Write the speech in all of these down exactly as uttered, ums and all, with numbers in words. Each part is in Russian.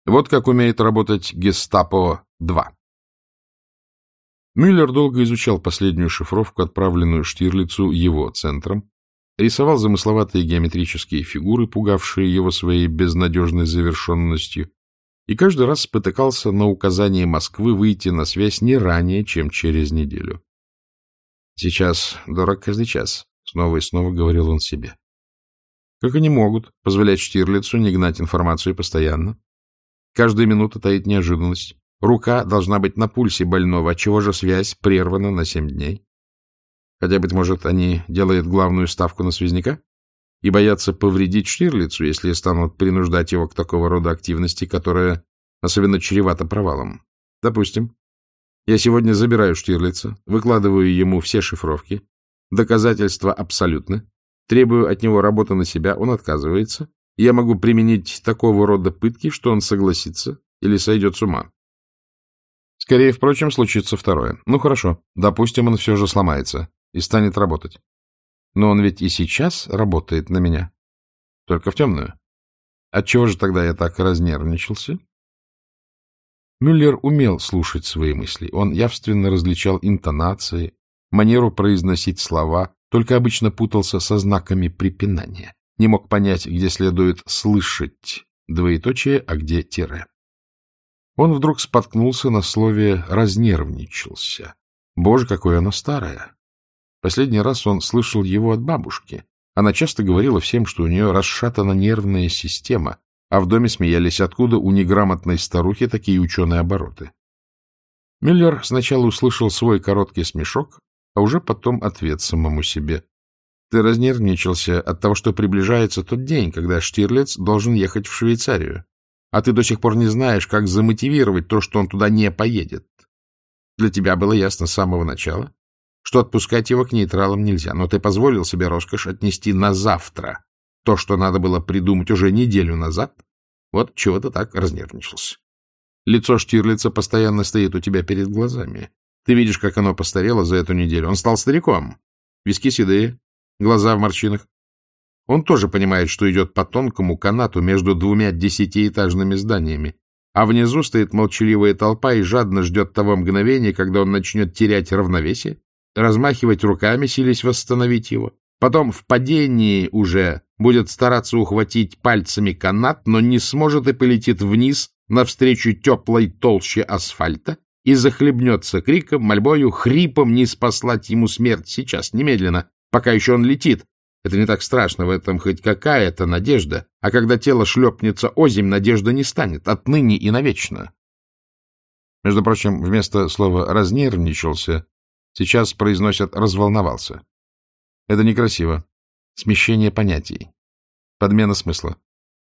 Вот как умеет работать Гестапо-два. Мюллер долго изучал последнюю шифровку, отправленную Штирлицу его центром, рисовал замысловатые геометрические фигуры, пугавшие его своей безнадежной завершенностью, и каждый раз спотыкался на указание Москвы выйти на связь не ранее, чем через неделю. «Сейчас дорог каждый час», — снова и снова говорил он себе. Как они могут позволять Штирлицу не гнать информацию постоянно? Каждая минута таит неожиданность. Рука должна быть на пульсе больного, отчего же связь прервана на семь дней. Хотя, быть может, они делают главную ставку на связняка и боятся повредить Штирлицу, если станут принуждать его к такого рода активности, которая особенно чревата провалом. Допустим, я сегодня забираю Штирлица, выкладываю ему все шифровки, доказательства абсолютны, требую от него работы на себя, он отказывается, и я могу применить такого рода пытки, что он согласится или сойдет с ума. Скорее, впрочем, случится второе. Ну, хорошо, допустим, он все же сломается и станет работать. Но он ведь и сейчас работает на меня, только в темную. Отчего же тогда я так разнервничался? Мюллер умел слушать свои мысли. Он явственно различал интонации, манеру произносить слова, только обычно путался со знаками препинания. Не мог понять, где следует «слышать» двоеточие, а где тире. Он вдруг споткнулся на слове «разнервничался». Боже, какое оно старое! Последний раз он слышал его от бабушки. Она часто говорила всем, что у нее расшатана нервная система, а в доме смеялись, откуда у неграмотной старухи такие ученые обороты. Мюллер сначала услышал свой короткий смешок, а уже потом ответ самому себе. Ты разнервничался от того, что приближается тот день, когда Штирлиц должен ехать в Швейцарию, а ты до сих пор не знаешь, как замотивировать то, что он туда не поедет. Для тебя было ясно с самого начала, что отпускать его к нейтралам нельзя, но ты позволил себе роскошь отнести на завтра то, что надо было придумать уже неделю назад. Вот чего ты так разнервничался. Лицо Штирлица постоянно стоит у тебя перед глазами. Ты видишь, как оно постарело за эту неделю. Он стал стариком. Виски седые, глаза в морщинах. Он тоже понимает, что идет по тонкому канату между двумя десятиэтажными зданиями, а внизу стоит молчаливая толпа и жадно ждет того мгновения, когда он начнет терять равновесие, размахивать руками, силясь восстановить его. Потом в падении уже будет стараться ухватить пальцами канат, но не сможет и полетит вниз навстречу теплой толще асфальта и захлебнется криком, мольбою, хрипом не спаслать ему смерть сейчас, немедленно, пока еще он летит. Это не так страшно, в этом хоть какая-то надежда, а когда тело шлепнется озимь, надежда не станет, отныне и навечно. Между прочим, вместо слова «разнервничался» сейчас произносят «разволновался». Это некрасиво. Смещение понятий. Подмена смысла.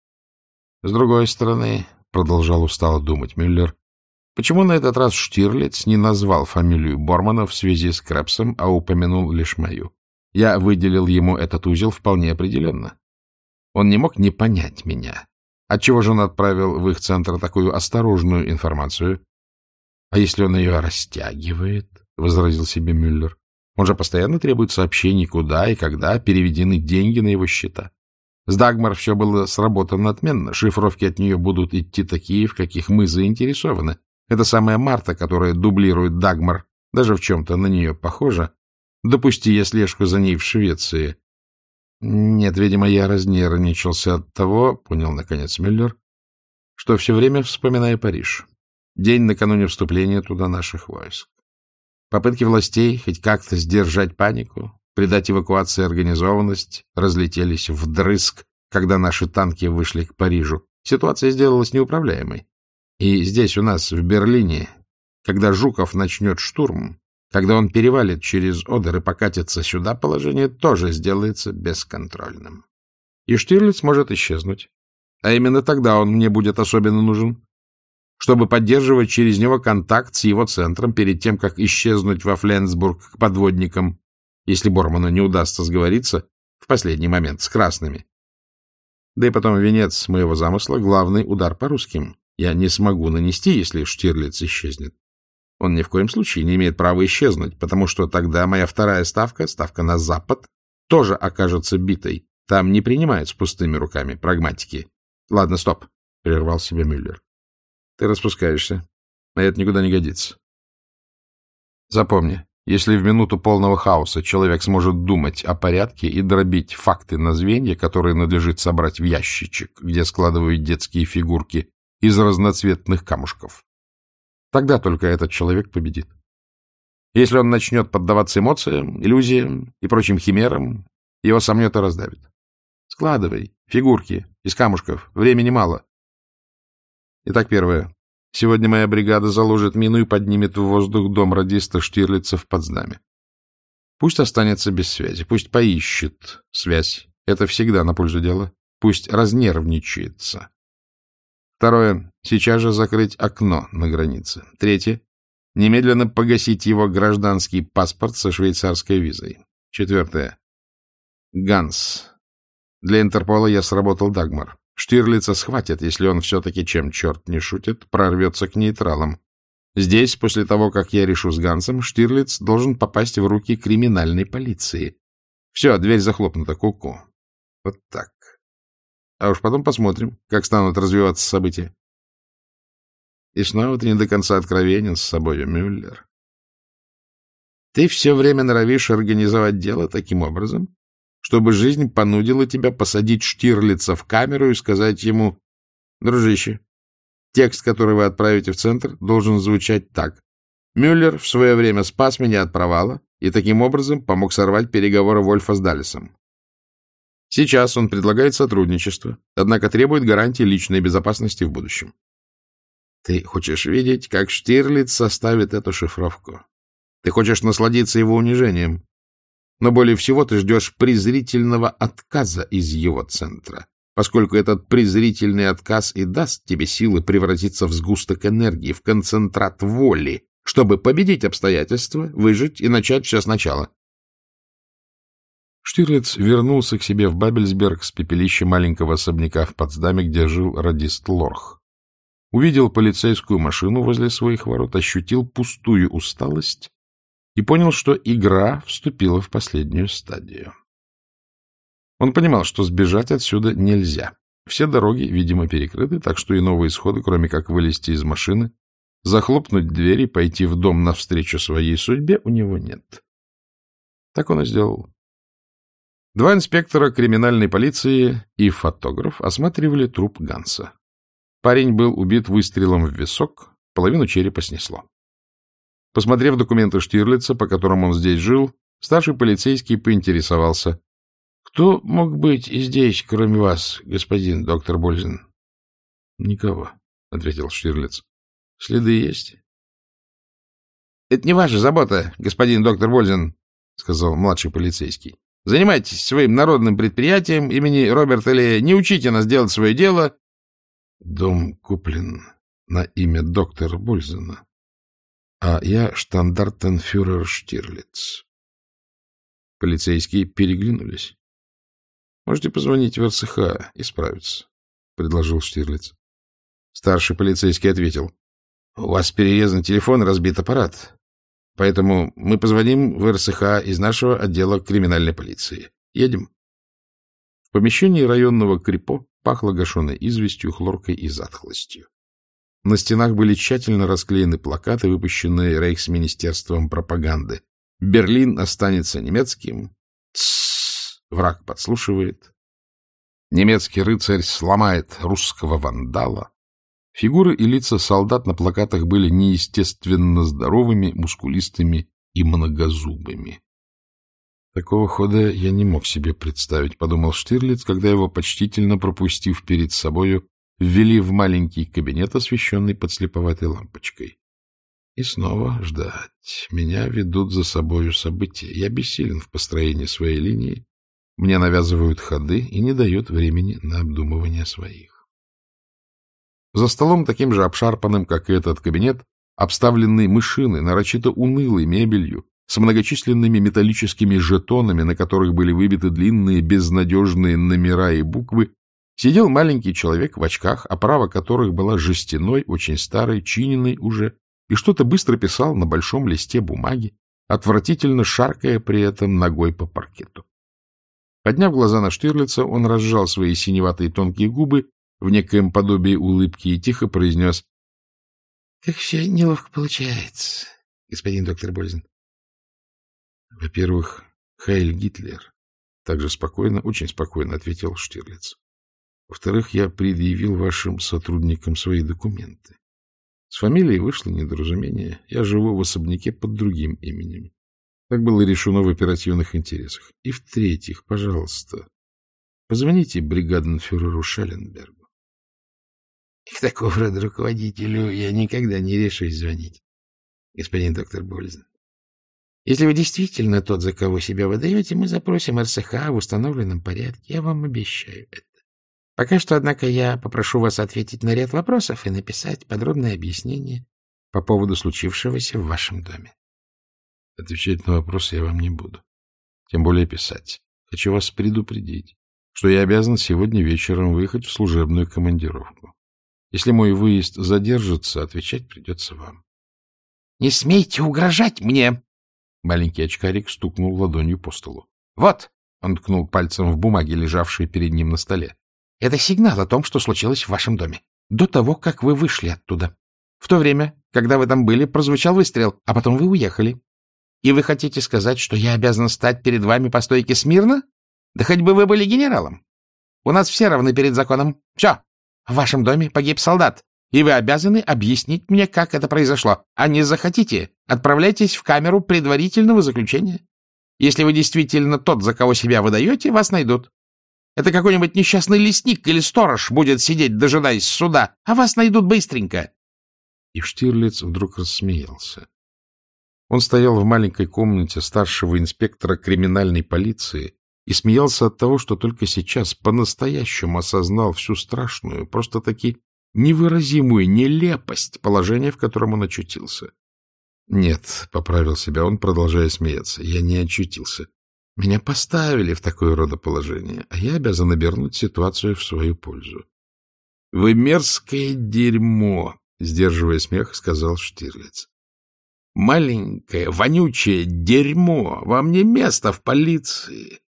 С другой стороны, продолжал устало думать Мюллер, почему на этот раз Штирлиц не назвал фамилию Бормана в связи с Крепсом, а упомянул лишь мою? Я выделил ему этот узел вполне определенно. Он не мог не понять меня. Отчего же он отправил в их центр такую осторожную информацию? — А если он ее растягивает? — возразил себе Мюллер. Он же постоянно требует сообщений, куда и когда переведены деньги на его счета. С Дагмар все было сработано отменно. Шифровки от нее будут идти такие, в каких мы заинтересованы. Это самая Марта, которая дублирует Дагмар, даже в чем-то на нее похожа. Допусти я слежку за ней в Швеции. Нет, видимо, я разнервничался от того, понял наконец Мюллер, что все время вспоминаю Париж. День накануне вступления туда наших войск. Попытки властей хоть как-то сдержать панику, придать эвакуации организованность, разлетелись вдрызг, когда наши танки вышли к Парижу. Ситуация сделалась неуправляемой. И здесь у нас, в Берлине, когда Жуков начнет штурм, когда он перевалит через Одер и покатится сюда, положение тоже сделается бесконтрольным. И Штирлиц может исчезнуть. А именно тогда он мне будет особенно нужен, чтобы поддерживать через него контакт с его центром перед тем, как исчезнуть во Фленсбург к подводникам, если Борману не удастся сговориться в последний момент с красными. Да и потом венец моего замысла — главный удар по русским. Я не смогу нанести, если Штирлиц исчезнет. Он ни в коем случае не имеет права исчезнуть, потому что тогда моя вторая ставка, ставка на Запад, тоже окажется битой. Там не принимают с пустыми руками прагматики. — Ладно, стоп, — прервал себя Мюллер. Ты распускаешься, а это никуда не годится. Запомни, если в минуту полного хаоса человек сможет думать о порядке и дробить факты на звенья, которые надлежит собрать в ящичек, где складывают детские фигурки из разноцветных камушков, тогда только этот человек победит. Если он начнет поддаваться эмоциям, иллюзиям и прочим химерам, его сомнет и раздавит. Складывай фигурки из камушков, времени мало. Итак, первое. Сегодня моя бригада заложит мину и поднимет в воздух дом радиста Штирлица в Потсдаме. Пусть останется без связи, пусть поищет связь. Это всегда на пользу дела. Пусть разнервничается. Второе. Сейчас же закрыть окно на границе. Третье. Немедленно погасить его гражданский паспорт со швейцарской визой. Четвертое. Ганс. Для Интерпола я сработал Дагмар. Штирлица схватят, если он все-таки, чем черт не шутит, прорвется к нейтралам. Здесь, после того, как я решу с Гансом, Штирлиц должен попасть в руки криминальной полиции. Все, дверь захлопнута, ку-ку. Вот так. А уж потом посмотрим, как станут развиваться события. И снова ты не до конца откровенен с собой, Мюллер. Ты все время норовишь организовать дело таким образом, чтобы жизнь понудила тебя посадить Штирлица в камеру и сказать ему: дружище, текст, который вы отправите в центр, должен звучать так. Мюллер в свое время спас меня от провала и таким образом помог сорвать переговоры Вольфа с Даллесом. Сейчас он предлагает сотрудничество, однако требует гарантии личной безопасности в будущем. Ты хочешь видеть, как Штирлиц составит эту шифровку. Ты хочешь насладиться его унижением. Но более всего ты ждешь презрительного отказа из его центра, поскольку этот презрительный отказ и даст тебе силы превратиться в сгусток энергии, в концентрат воли, чтобы победить обстоятельства, выжить и начать все сначала. Штирлиц вернулся к себе в Бабельсберг с пепелища маленького особняка в Потсдаме, где жил радист Лорх. Увидел полицейскую машину возле своих ворот, ощутил пустую усталость и понял, что игра вступила в последнюю стадию. Он понимал, что сбежать отсюда нельзя. Все дороги, видимо, перекрыты, так что иного исхода, кроме как вылезти из машины, захлопнуть дверь и пойти в дом навстречу своей судьбе, у него нет. Так он и сделал. Два инспектора криминальной полиции и фотограф осматривали труп Ганса. Парень был убит выстрелом в висок, половину черепа снесло. Посмотрев документы Штирлица, по которым он здесь жил, старший полицейский поинтересовался: — Кто мог быть здесь, кроме вас, господин доктор Бользен? — Никого, — ответил Штирлиц. — Следы есть? — Это не ваша забота, господин доктор Бользен, — сказал младший полицейский. — Занимайтесь своим народным предприятием имени Роберта Ли, не учите нас делать свое дело. — Дом куплен на имя доктора Бользена. А я штандартенфюрер Штирлиц. Полицейские переглянулись. — Можете позвонить в эр цэ ха и справиться, — предложил Штирлиц. Старший полицейский ответил: — У вас перерезан телефон, разбит аппарат. Поэтому мы позвоним в эр цэ ха из нашего отдела криминальной полиции. Едем. В помещении районного крипо пахло гашеной известью, хлоркой и затхлостью. На стенах были тщательно расклеены плакаты, выпущенные Рейхсминистерством пропаганды. «Берлин останется немецким». «Тссс! Враг подслушивает». «Немецкий рыцарь сломает русского вандала». Фигуры и лица солдат на плакатах были неестественно здоровыми, мускулистыми и многозубыми. Такого хода я не мог себе представить, — подумал Штирлиц, когда его, почтительно пропустив перед собою, ввели в маленький кабинет, освещенный подслеповатой лампочкой. И снова ждать. Меня ведут за собою события. Я бессилен в построении своей линии. Мне навязывают ходы и не дают времени на обдумывание своих. За столом, таким же обшарпанным, как и этот кабинет, обставленный мышиной, нарочито унылой мебелью, с многочисленными металлическими жетонами, на которых были выбиты длинные безнадежные номера и буквы, сидел маленький человек в очках, оправа которых была жестяной, очень старой, чиненной уже, и что-то быстро писал на большом листе бумаги, отвратительно шаркая при этом ногой по паркету. Подняв глаза на Штирлица, он разжал свои синеватые тонкие губы в некоем подобии улыбки и тихо произнес: Как все неловко получается, господин доктор Бользен. Во-первых, Хайль Гитлер. Также спокойно, очень спокойно ответил Штирлиц. Во-вторых, я предъявил вашим сотрудникам свои документы. С фамилией вышло недоразумение. Я живу в особняке под другим именем. Так было решено в оперативных интересах. И в-третьих, пожалуйста, позвоните бригаденфюреру Шелленбергу. К такого рода руководителю я никогда не решусь звонить, господин доктор Бользен. Если вы действительно тот, за кого себя выдаете, мы запросим эр эс ха в установленном порядке. Я вам обещаю это. Пока что, однако, я попрошу вас ответить на ряд вопросов и написать подробное объяснение по поводу случившегося в вашем доме. Отвечать на вопросы я вам не буду. Тем более писать. Хочу вас предупредить, что я обязан сегодня вечером выехать в служебную командировку. Если мой выезд задержится, отвечать придется вам. — Не смейте угрожать мне! Маленький очкарик стукнул ладонью по столу. — Вот! — он ткнул пальцем в бумаги, лежавшие перед ним на столе. — Это сигнал о том, что случилось в вашем доме. До того, как вы вышли оттуда. В то время, когда вы там были, прозвучал выстрел, а потом вы уехали. И вы хотите сказать, что я обязан стать перед вами по стойке смирно? Да хоть бы вы были генералом. У нас все равны перед законом. Все. В вашем доме погиб солдат, и вы обязаны объяснить мне, как это произошло. А не захотите, отправляйтесь в камеру предварительного заключения. Если вы действительно тот, за кого себя выдаете, вас найдут. Это какой-нибудь несчастный лесник или сторож будет сидеть, дожидаясь суда, а вас найдут быстренько. И Штирлиц вдруг рассмеялся. Он стоял в маленькой комнате старшего инспектора криминальной полиции и смеялся от того, что только сейчас по-настоящему осознал всю страшную, просто-таки невыразимую нелепость положения, в котором он очутился. Нет, — поправил себя он, продолжая смеяться, — я не очутился. Меня поставили в такое рода положение, а я обязан обернуть ситуацию в свою пользу. — Вы мерзкое дерьмо, — сдерживая смех, сказал Штирлиц. — Маленькое, вонючее дерьмо, вам не место в полиции.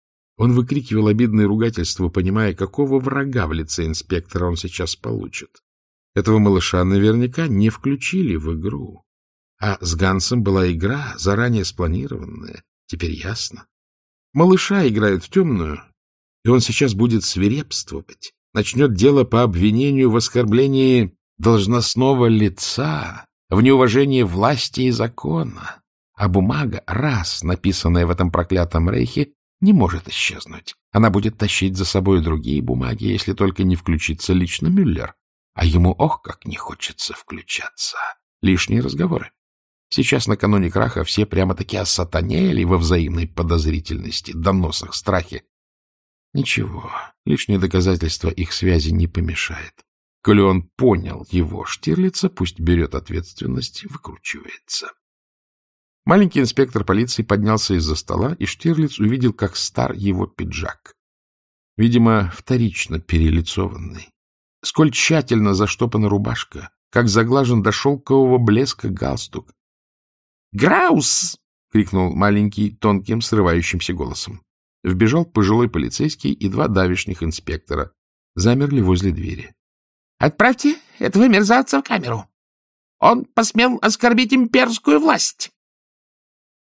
Он выкрикивал обидные ругательства, понимая, какого врага в лице инспектора он сейчас получит. Этого малыша наверняка не включили в игру. А с Гансом была игра, заранее спланированная. Теперь ясно. Малыша играют в темную, и он сейчас будет свирепствовать. Начнет дело по обвинению в оскорблении должностного лица, в неуважении власти и закона. А бумага, раз написанная в этом проклятом рейхе, не может исчезнуть. Она будет тащить за собой другие бумаги, если только не включится лично Мюллер. А ему ох, как не хочется включаться. Лишние разговоры. Сейчас, накануне краха, все прямо-таки осатанели во взаимной подозрительности, доносах, страхе. Ничего, лишнее доказательство их связи не помешает. Коли он понял его, Штирлица, пусть берет ответственность, выкручивается. Маленький инспектор полиции поднялся из-за стола, и Штирлиц увидел, как стар его пиджак. Видимо, вторично перелицованный. Сколь тщательно заштопана рубашка, как заглажен до шелкового блеска галстук. «Граус!» — крикнул маленький, тонким, срывающимся голосом. Вбежал пожилой полицейский и два давишних инспектора. Замерли возле двери. — Отправьте этого мерзавца в камеру. Он посмел оскорбить имперскую власть.